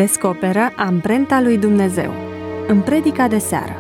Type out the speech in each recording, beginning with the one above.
Descoperă amprenta lui Dumnezeu în predica de seară.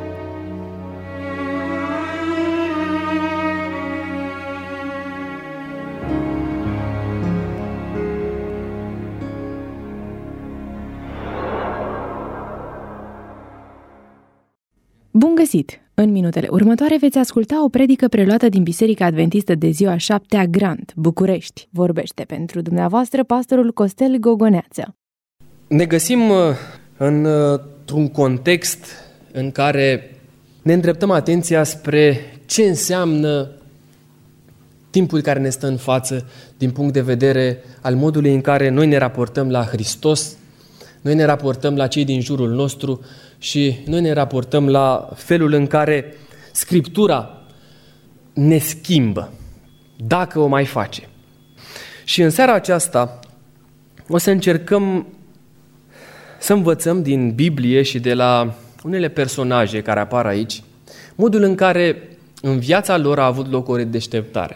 Bun găsit! În minutele următoare veți asculta o predică preluată din Biserica Adventistă de ziua 7-a Grant, București. Vorbește pentru dumneavoastră pastorul Costel Gogoneață. Ne găsim într-un context în care ne îndreptăm atenția spre ce înseamnă timpul care ne stă în față din punct de vedere al modului în care noi ne raportăm la Hristos, noi ne raportăm la cei din jurul nostru și noi ne raportăm la felul în care Scriptura ne schimbă, dacă o mai face. Și în seara aceasta o să încercăm să învățăm din Biblie și de la unele personaje care apar aici, modul în care în viața lor a avut loc o redeșteptare.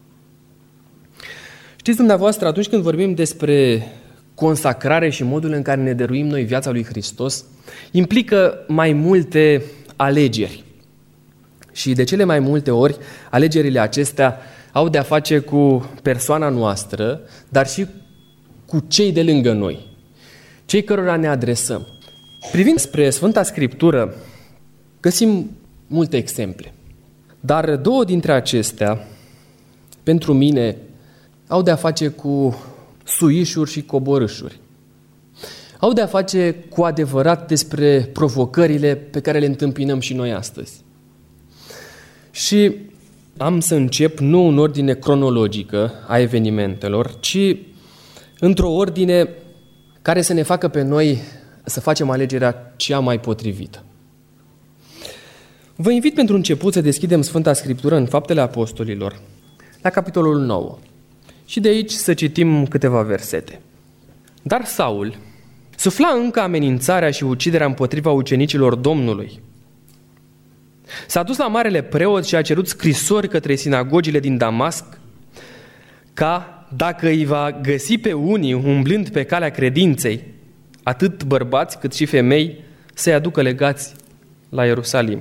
Știți dumneavoastră, atunci când vorbim despre consacrare și modul în care ne dăruim noi viața lui Hristos, implică mai multe alegeri. Și de cele mai multe ori, alegerile acestea au de-a face cu persoana noastră, dar și cu cei de lângă noi, cei cărora ne adresăm. Privind spre Sfânta Scriptură, găsim multe exemple. Dar două dintre acestea, pentru mine, au de-a face cu suișuri și coborâșuri. Au de-a face cu adevărat despre provocările pe care le întâmpinăm și noi astăzi. Și am să încep nu în ordine cronologică a evenimentelor, ci într-o ordine care să ne facă pe noi să facem alegerea cea mai potrivită. Vă invit pentru început să deschidem Sfânta Scriptură în Faptele Apostolilor, la capitolul 9. Și de aici să citim câteva versete. Dar Saul sufla încă amenințarea și uciderea împotriva ucenicilor Domnului. S-a dus la marele preot și a cerut scrisori către sinagogile din Damasc, ca, dacă îi va găsi pe unii umblând pe calea credinței, atât bărbați cât și femei, să-i aducă legați la Ierusalim.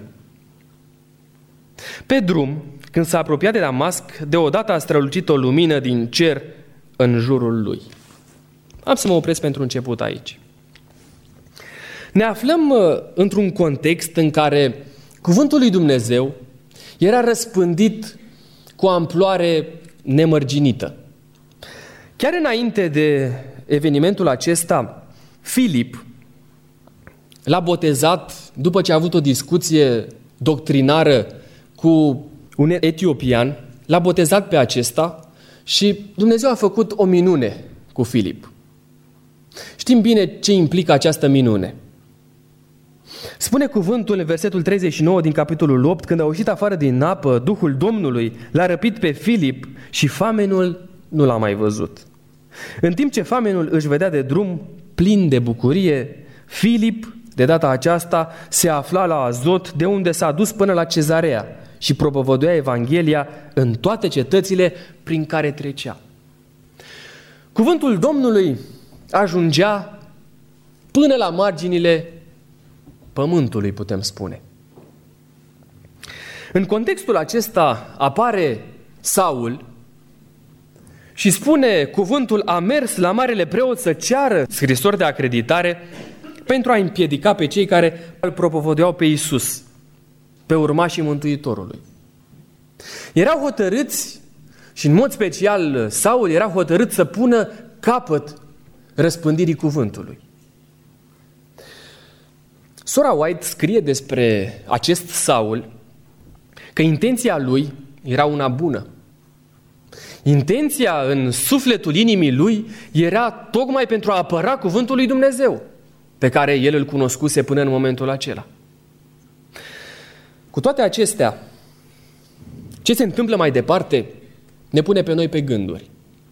Pe drum, când s-a apropiat de Damasc, deodată a strălucit o lumină din cer în jurul lui. Am să mă opresc pentru început aici. Ne aflăm într-un context în care cuvântul lui Dumnezeu era răspândit cu o amploare nemărginită. Chiar înainte de evenimentul acesta, Filip l-a botezat, după ce a avut o discuție doctrinară cu un etiopian, l-a botezat pe acesta și Dumnezeu a făcut o minune cu Filip. Știm bine ce implică această minune. Spune cuvântul în versetul 39 din capitolul 8, când a ieșit afară din apă, Duhul Domnului l-a răpit pe Filip și famenul nu l-a mai văzut. În timp ce famenul își vedea de drum, plin de bucurie, Filip, de data aceasta, se afla la Azot, de unde s-a dus până la Cezarea și propovăduia Evanghelia în toate cetățile prin care trecea. Cuvântul Domnului ajungea până la marginile pământului, putem spune. În contextul acesta apare Saul și spune cuvântul: a mers la marele preot să ceară scrisori de acreditare pentru a împiedica pe cei care îl propovăduiau pe Iisus, pe urmașii Mântuitorului. Erau hotărâți, și în mod special Saul era hotărât să pună capăt răspândirii cuvântului. Sora White scrie despre acest Saul că intenția lui era una bună. Intenția în sufletul inimii lui era tocmai pentru a apăra cuvântul lui Dumnezeu, pe care el îl cunoscuse până în momentul acela. Cu toate acestea, ce se întâmplă mai departe ne pune pe noi pe gânduri.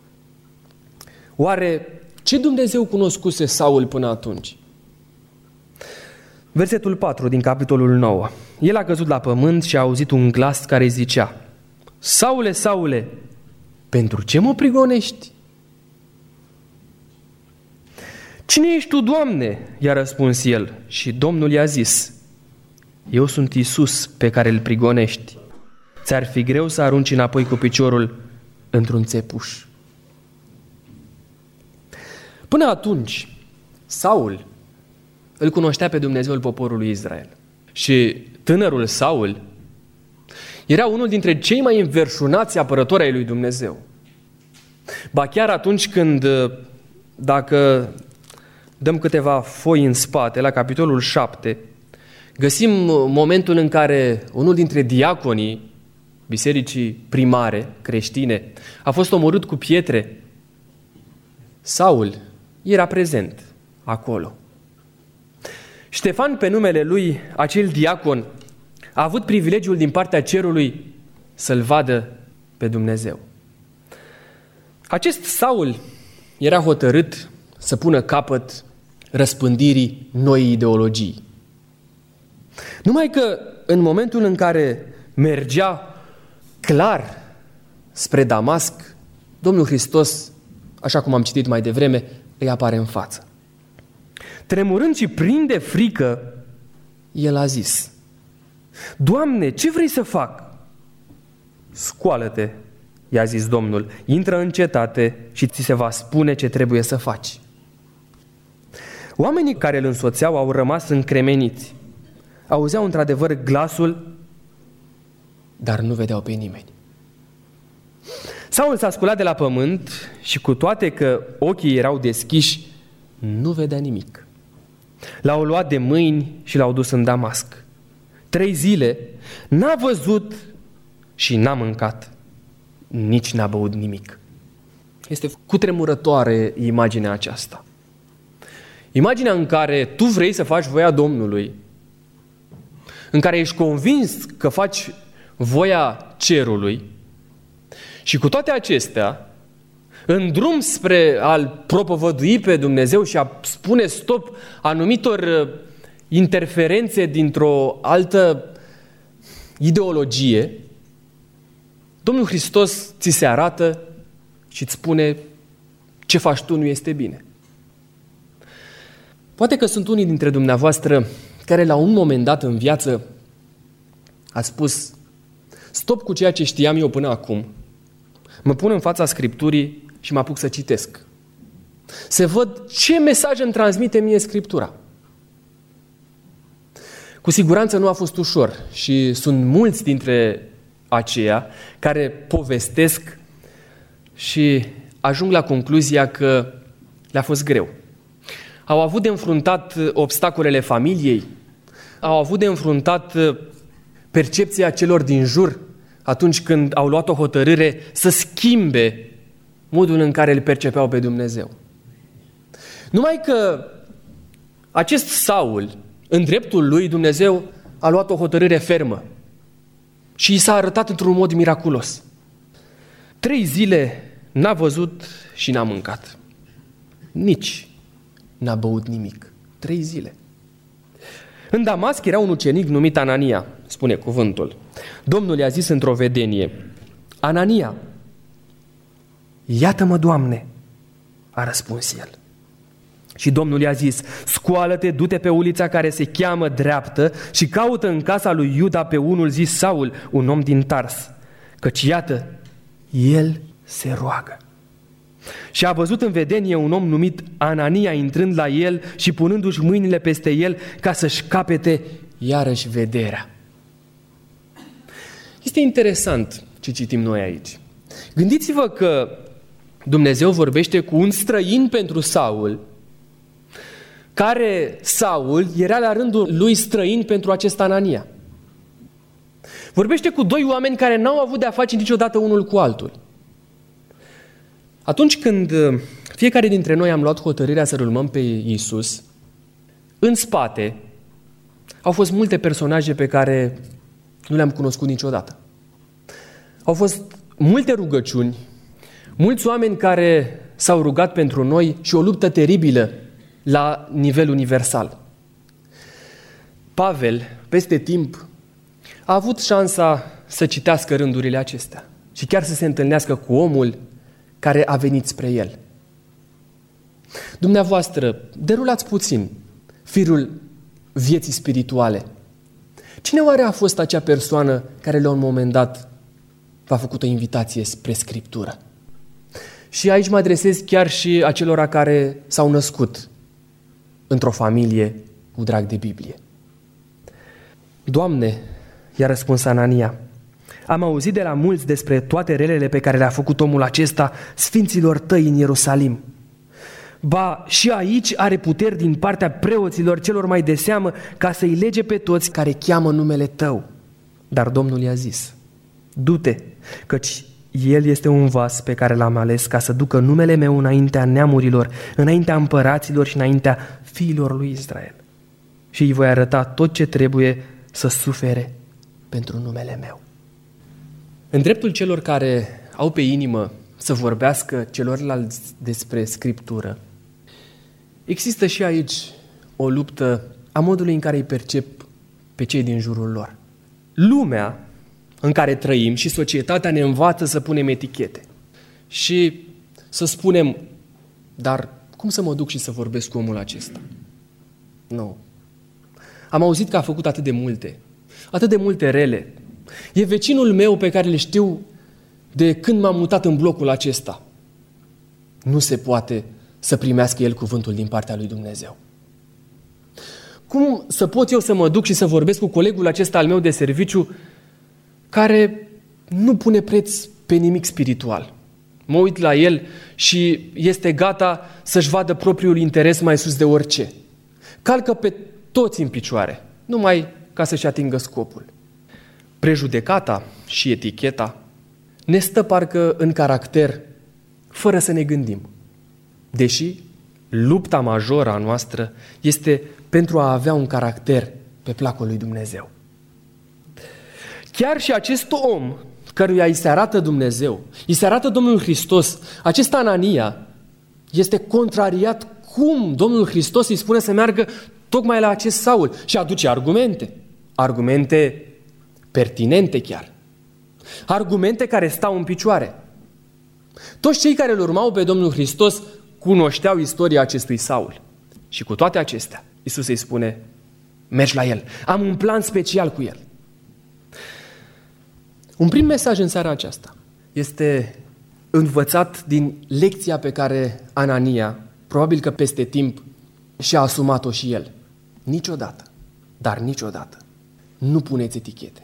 Oare ce Dumnezeu cunoscuse Saul până atunci? Versetul 4 din capitolul 9. El a căzut la pământ și a auzit un glas care îi zicea: Saule, Saule, pentru ce mă prigonești? Cine ești tu, Doamne? I-a răspuns el și Domnul i-a zis: Eu sunt Iisus pe care îl prigonești. Ți-ar fi greu să arunci înapoi cu piciorul într-un țepuș. Până atunci, Saul îl cunoștea pe Dumnezeul poporului Israel. Și tânărul Saul era unul dintre cei mai înverșunați apărători ai lui Dumnezeu. Ba chiar atunci când, dacă dăm câteva foi în spate, la capitolul 7, găsim momentul în care unul dintre diaconii bisericii primare creștine a fost omorât cu pietre. Saul era prezent acolo. Ștefan, pe numele lui, acel diacon, a avut privilegiul din partea cerului să-L vadă pe Dumnezeu. Acest Saul era hotărât să pună capăt răspândirii noii ideologii. Numai că în momentul în care mergea clar spre Damasc, Domnul Hristos, așa cum am citit mai devreme, îi apare în față. Tremurând și plin de frică, el a zis: Doamne, ce vrei să fac? Scoală-te, i-a zis Domnul, intră în cetate și ți se va spune ce trebuie să faci. Oamenii care îl însoțeau au rămas încremeniți. Auzeau într-adevăr glasul, dar nu vedeau pe nimeni. Saul s-a sculat de la pământ și cu toate că ochii erau deschiși, nu vedea nimic. L-au luat de mâini și l-au dus în Damasc. 3 zile n-a văzut și n-a mâncat, nici n-a băut nimic. Este cutremurătoare imaginea aceasta. Imaginea în care tu vrei să faci voia Domnului, în care ești convins că faci voia cerului și cu toate acestea, în drum spre a-L propovădui pe Dumnezeu și a spune stop anumitor interferențe dintr-o altă ideologie, Domnul Hristos ți se arată și îți spune: ce faci tu nu este bine. Poate că sunt unii dintre dumneavoastră care la un moment dat în viață ați spus: stop cu ceea ce știam eu până acum, mă pun în fața Scripturii și mă apuc să citesc. Să văd ce mesaj îmi transmite mie Scriptura. Cu siguranță nu a fost ușor și sunt mulți dintre aceia care povestesc și ajung la concluzia că le-a fost greu. Au avut de înfruntat obstacolele familiei, au avut de înfruntat percepția celor din jur atunci când au luat o hotărâre să schimbe modul în care îl percepeau pe Dumnezeu. Numai că acest Saul, în dreptul lui, Dumnezeu a luat o hotărâre fermă și i s-a arătat într-un mod miraculos. 3 zile n-a văzut și n-a mâncat. Nici n-a băut nimic. 3 zile. În Damasc era un ucenic numit Anania, spune cuvântul. Domnul i-a zis într-o vedenie: Anania. Iată-mă, Doamne, a răspuns el. Și Domnul i-a zis: scoală-te, du-te pe ulița care se cheamă Dreaptă și caută în casa lui Iuda pe unul zis Saul, un om din Tars, căci iată, el se roagă. Și a văzut în vedenie un om numit Anania intrând la el și punându-și mâinile peste el ca să-și capete iarăși vederea. Este interesant ce citim noi aici. Gândiți-vă că Dumnezeu vorbește cu un străin pentru Saul, care Saul era la rândul lui străin pentru acest Anania. Vorbește cu 2 oameni care n-au avut de-a face niciodată unul cu altul. Atunci când fiecare dintre noi am luat hotărârea să urmăm pe Iisus, în spate au fost multe personaje pe care nu le-am cunoscut niciodată. Au fost multe rugăciuni, mulți oameni care s-au rugat pentru noi și o luptă teribilă la nivel universal. Pavel, peste timp, a avut șansa să citească rândurile acestea și chiar să se întâlnească cu omul care a venit spre el. Dumneavoastră, derulați puțin firul vieții spirituale. Cine oare a fost acea persoană care la un moment dat v-a făcut o invitație spre Scriptură? Și aici mă adresez chiar și acelora care s-au născut într-o familie cu drag de Biblie. Doamne, i-a răspuns Anania, am auzit de la mulți despre toate relele pe care le-a făcut omul acesta sfinților tăi în Ierusalim. Ba, și aici are puteri din partea preoților celor mai de seamă ca să-i lege pe toți care cheamă numele tău. Dar Domnul i-a zis, du-te, căci el este un vas pe care l-am ales ca să ducă numele meu înaintea neamurilor, înaintea împăraților și înaintea fiilor lui Israel. Și îi voi arăta tot ce trebuie să sufere pentru numele meu. În dreptul celor care au pe inimă să vorbească celorlalți despre Scriptură, există și aici o luptă a modului în care îi percep pe cei din jurul lor. Lumea în care trăim și societatea ne învață să punem etichete și să spunem, dar cum să mă duc și să vorbesc cu omul acesta? Nu. Am auzit că a făcut atât de multe rele. E vecinul meu pe care le știu de când m-am mutat în blocul acesta. Nu se poate să primească el cuvântul din partea lui Dumnezeu. Cum să pot eu să mă duc și să vorbesc cu colegul acesta al meu de serviciu care nu pune preț pe nimic spiritual? Mă uit la el și este gata să-și vadă propriul interes mai sus de orice. Calcă pe toți în picioare, numai ca să-și atingă scopul. Prejudecata și eticheta ne stă parcă în caracter, fără să ne gândim. Deși lupta majoră a noastră este pentru a avea un caracter pe placul lui Dumnezeu. Chiar și acest om căruia îi se arată Dumnezeu, îi se arată Domnul Hristos, acest Anania este contrariat cum Domnul Hristos îi spune să meargă tocmai la acest Saul și aduce argumente pertinente chiar. Argumente care stau în picioare. Toți cei care îl urmau pe Domnul Hristos cunoșteau istoria acestui Saul. Și cu toate acestea, Iisus îi spune, mergi la el, am un plan special cu el. Un prim mesaj în seara aceasta este învățat din lecția pe care Anania, probabil că peste timp, și-a asumat-o și el. Niciodată, dar niciodată, nu puneți etichete.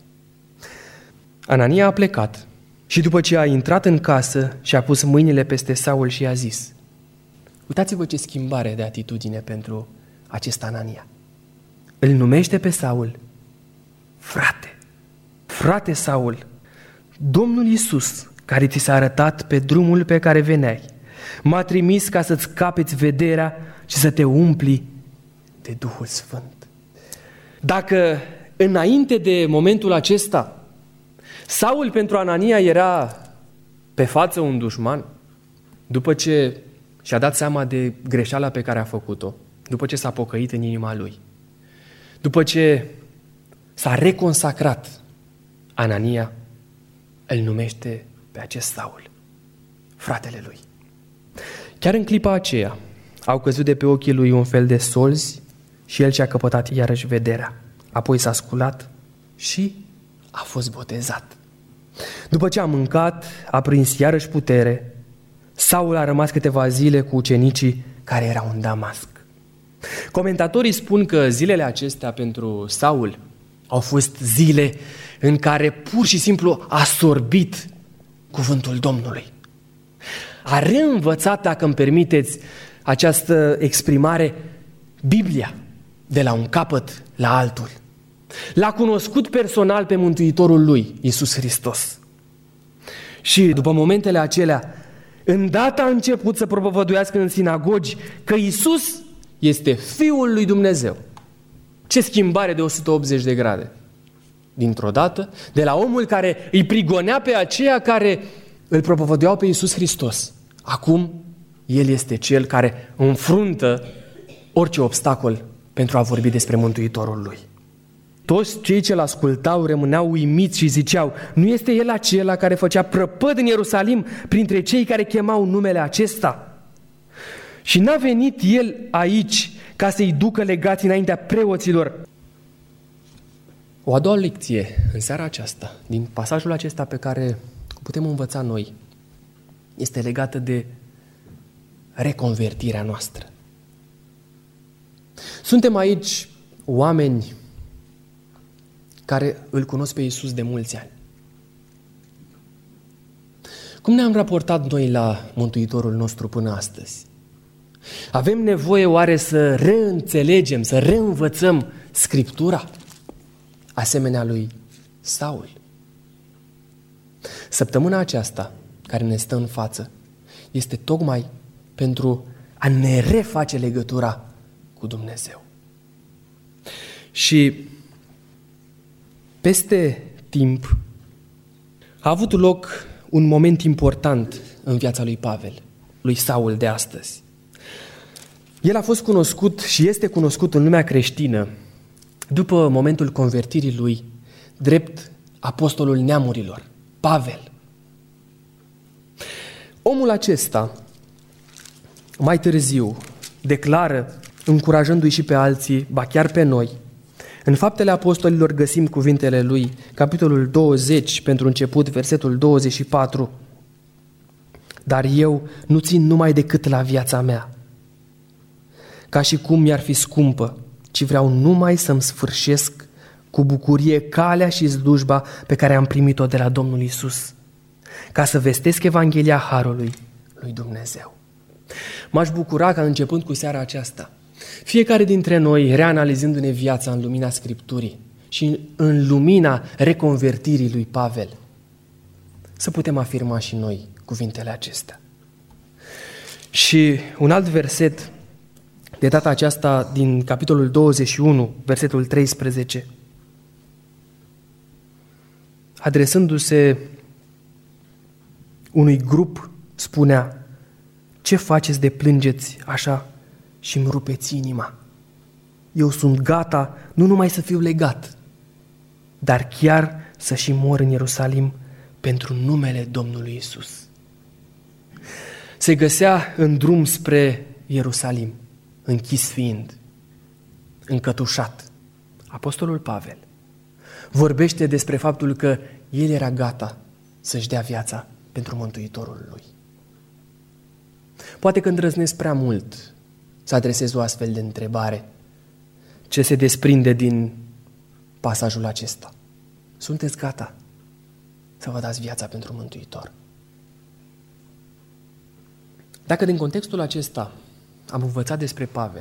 Anania a plecat și după ce a intrat în casă și-a pus mâinile peste Saul și i-a zis, uitați-vă ce schimbare de atitudine pentru acest Anania. Îl numește pe Saul frate. Frate Saul, Domnul Iisus, care ți s-a arătat pe drumul pe care veneai, m-a trimis ca să-ți capeți vederea și să te umpli de Duhul Sfânt. Dacă înainte de momentul acesta Saul pentru Anania era pe față un dușman, după ce și-a dat seama de greșeala pe care a făcut-o, după ce s-a pocăit în inima lui, după ce s-a reconsacrat, Anania îl numește pe acest Saul fratele lui. Chiar în clipa aceea au căzut de pe ochii lui un fel de solzi și el și-a căpătat iarăși vederea. Apoi s-a sculat și a fost botezat. După ce a mâncat, a prins iarăși putere. Saul a rămas câteva zile cu ucenicii care erau în Damasc. Comentatorii spun că zilele acestea pentru Saul au fost zile în care pur și simplu a sorbit cuvântul Domnului. A reînvățat, dacă îmi permiteți această exprimare, Biblia de la un capăt la altul. L-a cunoscut personal pe Mântuitorul lui, Iisus Hristos. Și după momentele acelea, îndată a început să propovăduiască în sinagogi că Iisus este Fiul lui Dumnezeu. Ce schimbare de 180 de grade! Dintr-o dată, de la omul care îi prigonea pe aceia care îl propovăduiau pe Iisus Hristos. Acum, el este cel care înfruntă orice obstacol pentru a vorbi despre Mântuitorul lui. Toți cei ce l-ascultau rămâneau uimiți și ziceau, nu este el acela care făcea prăpăd în Ierusalim printre cei care chemau numele acesta? Și n-a venit el aici ca să-i ducă legați înaintea preoților. O a doua lecție în seara aceasta, din pasajul acesta pe care putem învăța noi, este legată de reconvertirea noastră. Suntem aici oameni care îl cunosc pe Iisus de mulți ani. Cum ne-am raportat noi la Mântuitorul nostru până astăzi? Avem nevoie oare să reînțelegem, să reînvățăm Scriptura, asemenea lui Saul? Săptămâna aceasta care ne stă în față este tocmai pentru a ne reface legătura cu Dumnezeu. Și peste timp a avut loc un moment important în viața lui Pavel, lui Saul de astăzi. El a fost cunoscut și este cunoscut în lumea creștină după momentul convertirii lui drept apostolul neamurilor, Pavel. Omul acesta mai târziu declară, încurajându-i și pe alții, ba chiar pe noi. În Faptele Apostolilor găsim cuvintele lui, capitolul 20, pentru început, versetul 24. Dar eu nu țin numai decât la viața mea, ca și cum mi-ar fi scumpă, ci vreau numai să-mi sfârșesc cu bucurie calea și slujba pe care am primit-o de la Domnul Iisus, ca să vestesc Evanghelia Harului lui Dumnezeu. M-aș bucura ca începând cu seara aceasta, fiecare dintre noi, reanalizându-ne viața în lumina Scripturii și în lumina reconvertirii lui Pavel, să putem afirma și noi cuvintele acestea. Și un alt verset, de data aceasta din capitolul 21, versetul 13, adresându-se unui grup, spunea: ce faceți de plângeți așa și îmi rupeți inima? Eu sunt gata nu numai să fiu legat, dar chiar să și mor în Ierusalim pentru numele Domnului Iisus. Se găsea în drum spre Ierusalim, închis fiind, încătușat. Apostolul Pavel vorbește despre faptul că el era gata să-și dea viața pentru Mântuitorul lui. Poate că îndrăznesc prea mult să adresez o astfel de întrebare. Ce se desprinde din pasajul acesta? Sunteți gata să vă dați viața pentru Mântuitor? Dacă din contextul acesta am învățat despre Pavel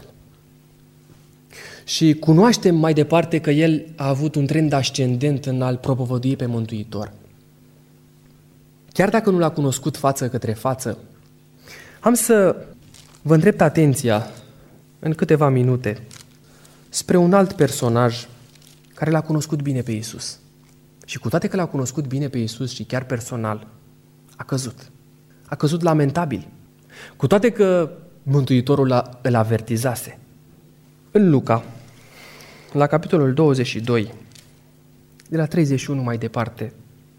și cunoaștem mai departe că el a avut un trend ascendent în a-L propovădui pe Mântuitor, chiar dacă nu l-a cunoscut față către față, am să vă îndrept atenția în câteva minute spre un alt personaj care l-a cunoscut bine pe Iisus. Și cu toate că l-a cunoscut bine pe Iisus și chiar personal, a căzut. A căzut lamentabil. Cu toate că Mântuitorul îl avertizase. În Luca, la capitolul 22, de la 31 mai departe,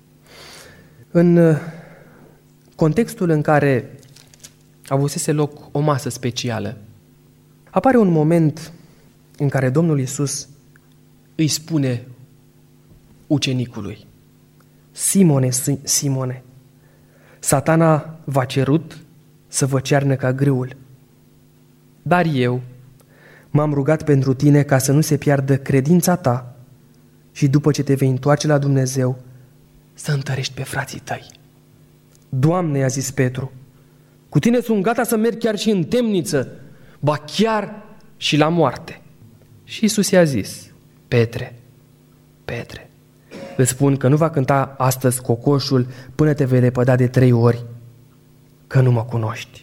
în contextul în care avusese loc o masă specială, apare un moment în care Domnul Iisus îi spune ucenicului: Simone, Simone, Satana v-a cerut să vă cearnă ca grâul, dar eu m-am rugat pentru tine ca să nu se piardă credința ta și după ce te vei întoarce la Dumnezeu să întărești pe frații tăi. Doamne, i-a zis Petru, cu tine sunt gata să merg chiar și în temniță, ba chiar și la moarte. Și Iisus i-a zis: Petre, Petre, îți spun că nu va cânta astăzi cocoșul până te vei lepăda de 3 ori că nu mă cunoști.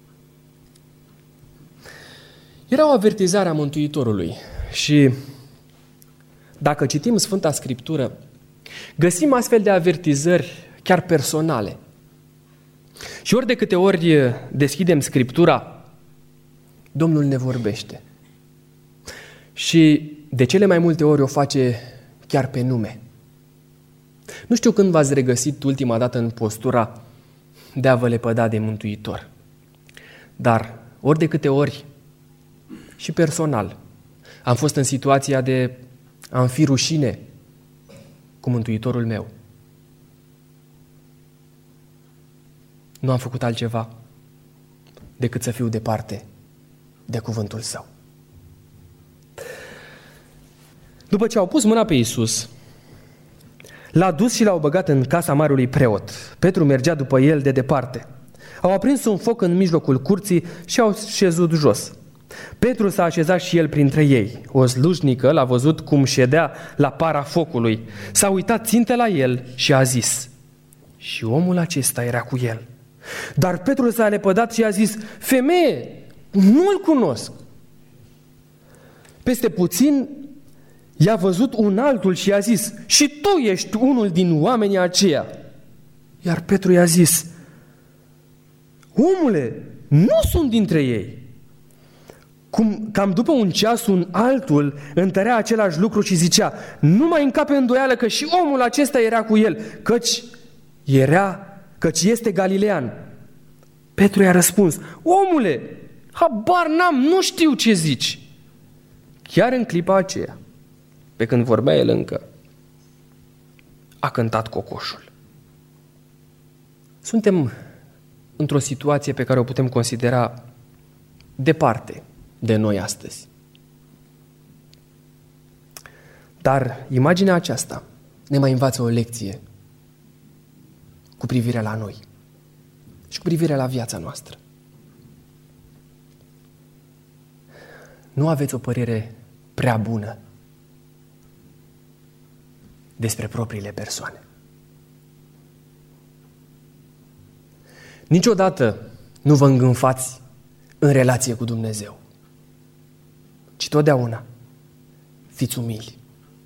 Era o avertizare a Mântuitorului și dacă citim Sfânta Scriptură, găsim astfel de avertizări chiar personale. Și ori de câte ori deschidem Scriptura, Domnul ne vorbește. Și de cele mai multe ori o face chiar pe nume. Nu știu când v-ați regăsit ultima dată în postura de a vă lepăda de Mântuitor. Dar ori de câte ori, și personal, am fost în situația de a-mi fi rușine cu Mântuitorul meu, nu am făcut altceva decât să fiu departe de cuvântul Său. După ce au pus mâna pe Iisus, l-a dus și l-au băgat în casa marelui preot. Petru mergea după el de departe. Au aprins un foc în mijlocul curții și au șezut jos. Petru s-a așezat și el printre ei. O slujnică l-a văzut cum ședea la para focului. S-a uitat țintă la el și a zis: și omul acesta era cu el. Dar Petru s-a lepădat și a zis: femeie, nu-l cunosc. Peste puțin i-a văzut un altul și i-a zis: și tu ești unul din oamenii aceia. Iar Petru i-a zis: omule, nu sunt dintre ei. Cam după un ceas, un altul întărea același lucru și zicea: nu mai încape îndoială că și omul acesta era cu el, căci este galilean. Petru i-a răspuns: omule, habar n-am, nu știu ce zici. Chiar în clipa aceea, pe când vorbea el încă, a cântat cocoșul. Suntem într-o situație pe care o putem considera departe de noi astăzi. Dar imaginea aceasta ne mai învață o lecție cu privire la noi și cu privire la viața noastră. Nu aveți o părere prea bună despre propriile persoane. Niciodată nu vă îngânfați în relație cu Dumnezeu, ci totdeauna fiți umili.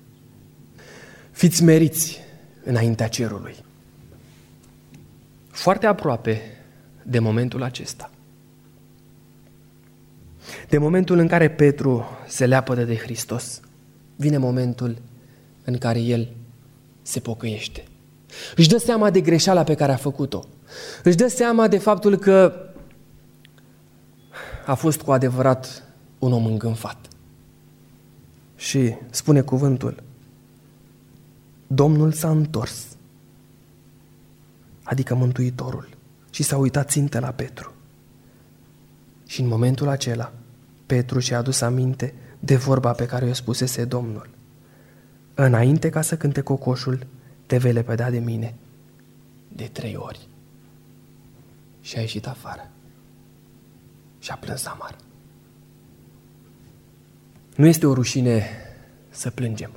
Fiți meriți înaintea cerului. Foarte aproape de momentul acesta, de momentul în care Petru se leapădă de Hristos, vine momentul în care el se pocăiește. Își dă seama de greșeala pe care a făcut-o. Își dă seama de faptul că a fost cu adevărat un om îngânfat. Și spune cuvântul: Domnul s-a întors, adică Mântuitorul, și s-a uitat țintă la Petru. Și în momentul acela, Petru și-a adus aminte de vorba pe care o spusese Domnul: înainte ca să cânte cocoșul, te vei lepăda de mine de 3 ori. Și a ieșit afară și a plâns amar. Nu este o rușine să plângem.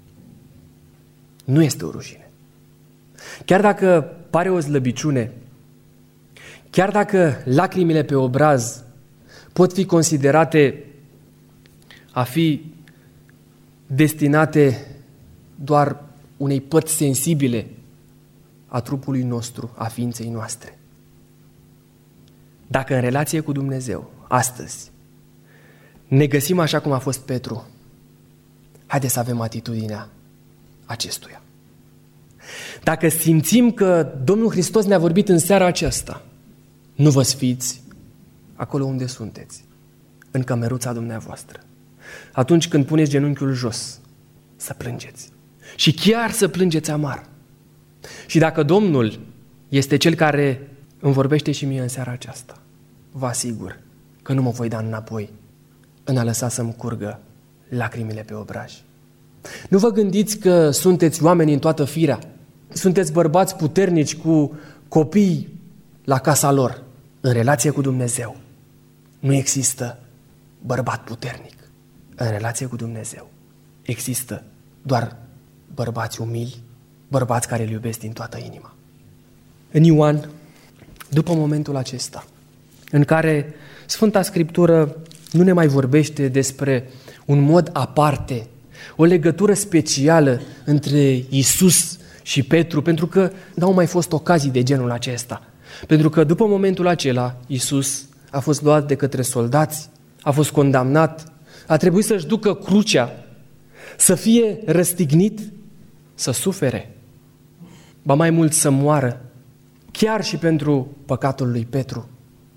Nu este o rușine. Chiar dacă pare o slăbiciune, chiar dacă lacrimile pe obraz pot fi considerate a fi destinate doar unei părți sensibile a trupului nostru, a ființei noastre. Dacă în relație cu Dumnezeu, astăzi, ne găsim așa cum a fost Petru, haideți să avem atitudinea acestuia. Dacă simțim că Domnul Hristos ne-a vorbit în seara aceasta, nu vă sfiți acolo unde sunteți, în cămeruța dumneavoastră. Atunci când puneți genunchiul jos, să plângeți. Și chiar să plângeți amar. Și dacă Domnul este Cel care îmi vorbește și mie în seara aceasta, vă asigur că nu mă voi da înapoi în a lăsa să-mi curgă lacrimile pe obraj. Nu vă gândiți că sunteți oameni în toată firea, sunteți bărbați puternici cu copii la casa lor. În relație cu Dumnezeu nu există bărbat puternic. În relație cu Dumnezeu există doar bărbați umili, bărbați care îl iubesc din toată inima. În Ioan, după momentul acesta, în care Sfânta Scriptură nu ne mai vorbește despre un mod aparte, o legătură specială între Iisus și Petru, pentru că n-au mai fost ocazii de genul acesta. Pentru că după momentul acela, Iisus a fost luat de către soldați, a fost condamnat, a trebuit să-și ducă crucea, să fie răstignit, să sufere, ba mai mult să moară, chiar și pentru păcatul lui Petru.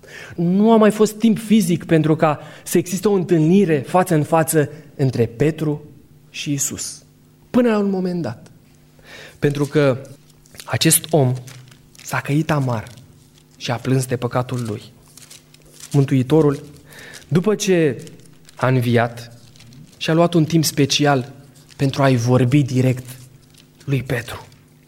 Nu a mai fost timp fizic pentru ca să existe o întâlnire față în față între Petru și Iisus. Până la un moment dat. Pentru că acest om s-a căit amar și a plâns de păcatul lui. Mântuitorul, după ce a înviat, și-a luat un timp special pentru a-i vorbi direct lui Petru.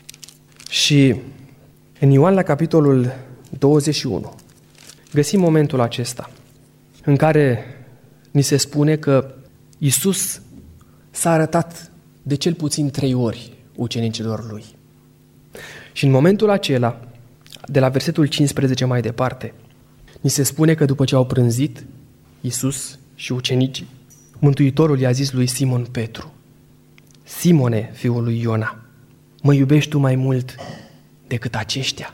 Și în Ioan, la capitolul 21, găsim momentul acesta în care ni se spune că Iisus s-a arătat de cel puțin 3 ori ucenicilor lui. Și în momentul acela, de la versetul 15 mai departe, ni se spune că după ce au prânzit Iisus și ucenicii, Mântuitorul i-a zis lui Simon Petru: Simone, fiul lui Iona, mă iubești tu mai mult decât aceștia?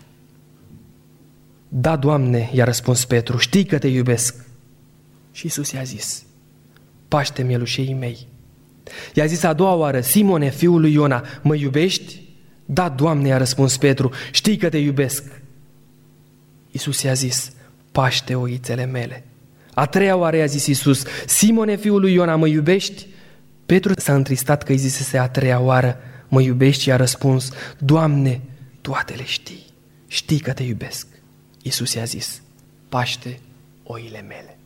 Da, Doamne, i-a răspuns Petru, știi că te iubesc. Și Iisus i-a zis: paște mielușeii mei. I-a zis a doua oară: Simone, fiul lui Iona, mă iubești? Da, Doamne, i-a răspuns Petru, știi că te iubesc. Iisus i-a zis: paște oițele mele. A treia oară i-a zis Iisus: Simone, fiul lui Iona, mă iubești? Petru s-a întristat că îi zisese a treia oară: mă iubești? Și a răspuns: Doamne, toate le știi, știi că te iubesc. Iisus i-a zis: paște oile mele.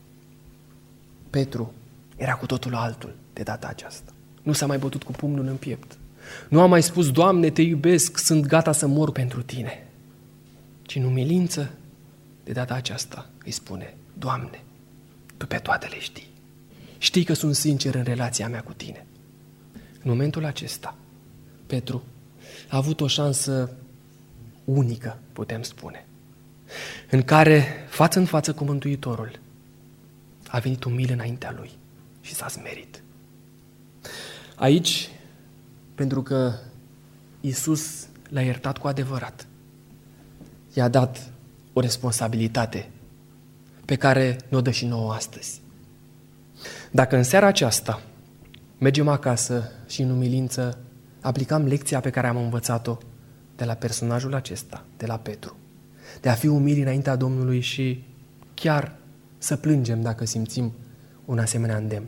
Petru era cu totul altul de data aceasta. Nu s-a mai bătut cu pumnul în piept. Nu a mai spus: Doamne, te iubesc, sunt gata să mor pentru tine. Ci în umilință, de data aceasta, îi spune: Doamne, tu pe toate le știi. Știi că sunt sincer în relația mea cu tine. În momentul acesta, Petru a avut o șansă unică, putem spune, în care, față în față cu Mântuitorul, a venit umil înaintea lui și s-a smerit. Aici, pentru că Iisus l-a iertat cu adevărat, i-a dat o responsabilitate pe care ne-o dă și nouă astăzi. Dacă în seara aceasta mergem acasă și în umilință aplicăm lecția pe care am învățat-o de la personajul acesta, de la Petru, de a fi umili înaintea Domnului și chiar să plângem dacă simțim un asemenea îndemn.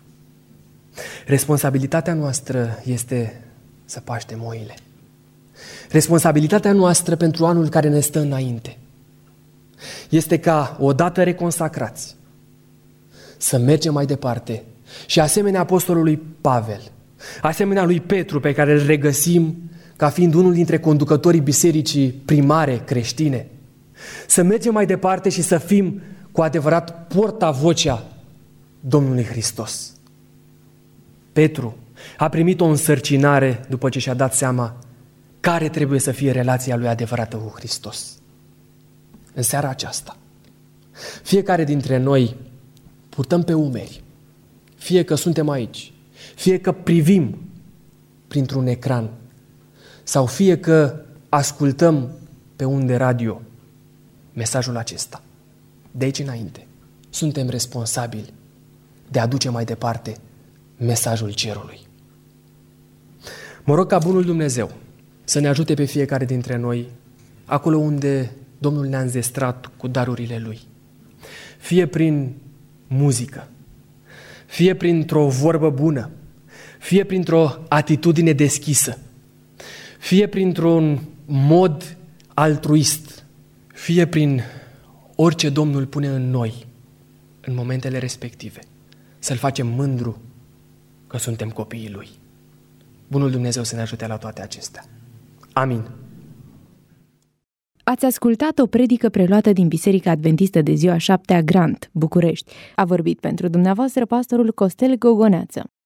Responsabilitatea noastră este să paștem oile. Responsabilitatea noastră pentru anul care ne stă înainte este ca, odată reconsacrați, să mergem mai departe și asemenea apostolului Pavel, asemenea lui Petru, pe care îl regăsim ca fiind unul dintre conducătorii bisericii primare creștine, să mergem mai departe și să fim cu adevărat portavocea Domnului Hristos. Petru a primit o însărcinare după ce și-a dat seama care trebuie să fie relația lui adevărată cu Hristos. În seara aceasta, fiecare dintre noi purtăm pe umeri, fie că suntem aici, fie că privim printr-un ecran sau fie că ascultăm pe unde radio mesajul acesta. De aici înainte, suntem responsabili de a duce mai departe mesajul cerului. Mă rog ca bunul Dumnezeu să ne ajute pe fiecare dintre noi acolo unde Domnul ne-a înzestrat cu darurile Lui. Fie prin muzică, fie printr-o vorbă bună, fie printr-o atitudine deschisă, fie printr-un mod altruist, fie prin orice Domnul pune în noi în momentele respective, să-L facem mândru că suntem copiii Lui. Bunul Dumnezeu să ne ajute la toate acestea. Amin. Ați ascultat o predică preluată din Biserica Adventistă de Ziua 7 a Grant, București. A vorbit pentru dumneavoastră pastorul Costel Gogoneață.